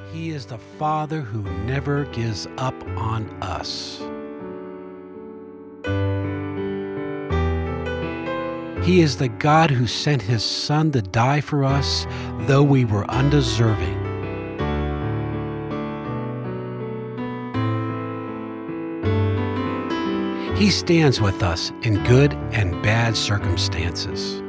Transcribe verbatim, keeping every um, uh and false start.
He is the Father who never gives up on us. He is the God who sent His Son to die for us, though we were undeserving. He stands with us in good and bad circumstances.